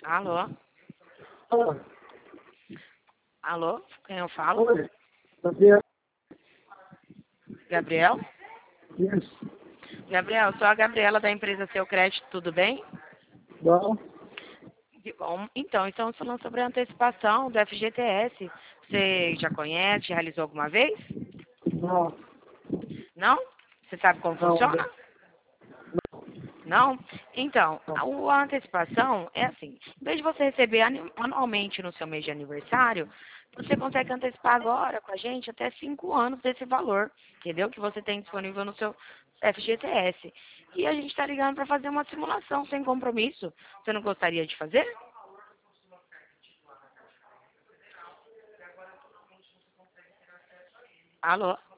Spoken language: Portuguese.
Alô? Ah, Alô? Quem eu falo? oi. Gabriel, Gabriel? isso. Gabriel, sou a Gabriela da empresa Seu Crédito, tudo bem? Bom, Que bom. Então, estamos falando sobre a antecipação do FGTS. Você já conhece, já realizou alguma vez? não, Não? Você sabe como não, funciona? Não? Então, não. a antecipação é assim, em vez de você receber anualmente no seu mês de aniversário, você consegue antecipar agora com a gente até 5 anos desse valor, entendeu? Que você tem disponível no seu FGTS. E a gente está ligando para fazer uma simulação sem compromisso. Você não gostaria de fazer? Alô?